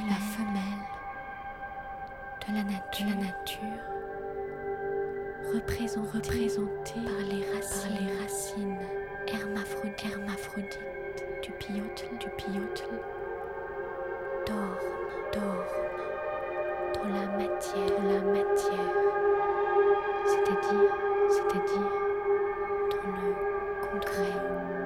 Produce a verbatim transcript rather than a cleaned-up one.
la femelle de la nature, de la nature représent, représentée par les racines, par les racines hermaphrodites, hermaphrodites du piotl, du piotl, dorment, dorment dans la matière, dans la matière, c'est-à-dire, c'est-à-dire dans le concret.